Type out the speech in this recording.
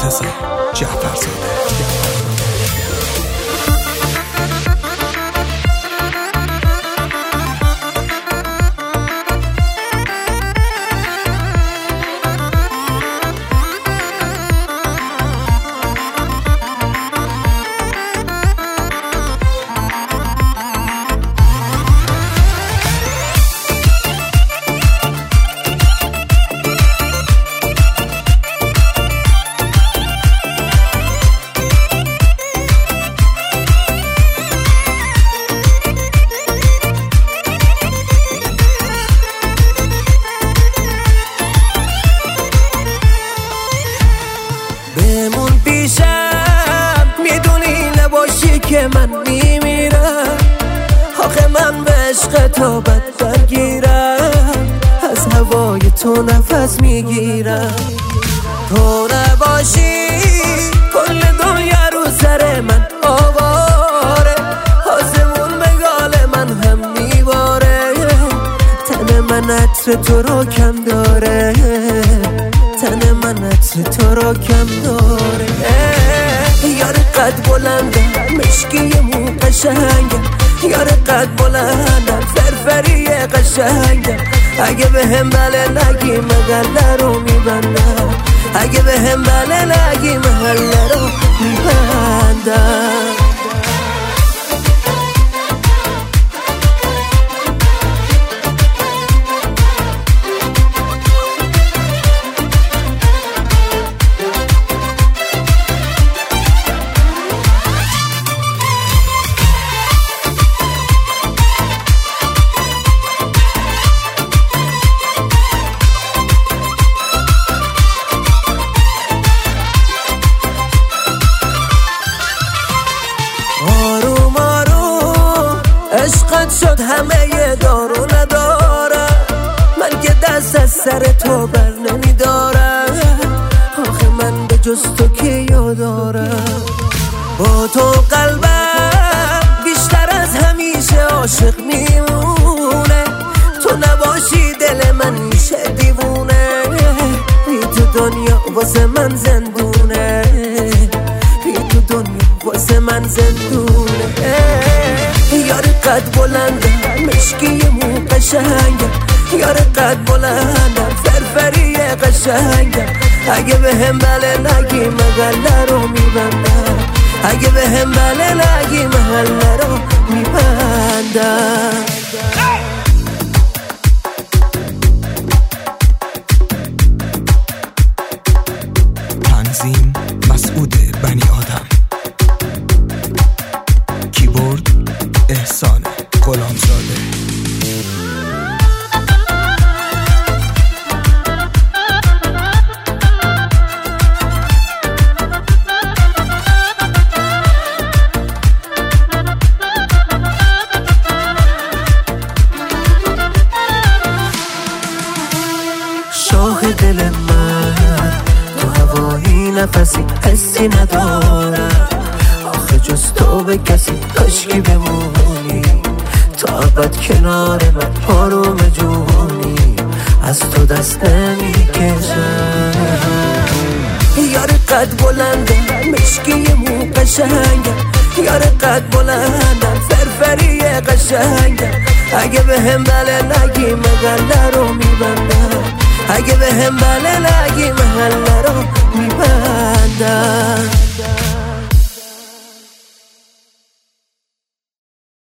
رضا جعفرزاده. بمون پیشم میدونی نباشی که من میمیرم، آخه من به عشق تو بد برگیرم، از هوای تو نفس میگیرم. تو نباشی کل دنیا رو سر من آواره، آسمون به گال من هم میباره، تن من عطر تو رو کم داره، تن من عطر تو رو کم داره. یار قد بلندم مشکی مو قشنگم، یار قد بلندم فرفری قشنگم، اگه به هم بله نگی مغله رو میبندم، اگه به هم بله نگی محله رو میبندم. آروم آروم عشقت شد همه دارو ندارم، من که دست از سر تو بر نمیدارم، آخه من به جز تو که یادارم. با تو قلبم بیشتر از همیشه عاشق میمونه، تو نباشی دل من میشه دیوونه، بی تو دنیا واسه من زندونه، بی تو دنیا واسه من زندونه. یار قد بلندم مشکی مو قشنگم، یار قد بلندم فرفری قشنگم، اگه به هم بله نگی مغله رو میبندم، اگه به هم بله نگی محله رو میبندم. تنظیم مسعود بنی آدم، کیبورد احسان غلامزاده. شاه دل من تو هوایی نفسی حسی ندارم، آخه جز تو به کسی کاشکی بمونی، تا ابد کنار من آروم جونی، از تو دست نمیکشم. یار قد بلندم مشکی مو قشنگم، یار قد بلندم فرفری قشنگم، اگه به هم بله نگی مغله رو میبندم، اگه به هم بله نگی محله رو میبندم.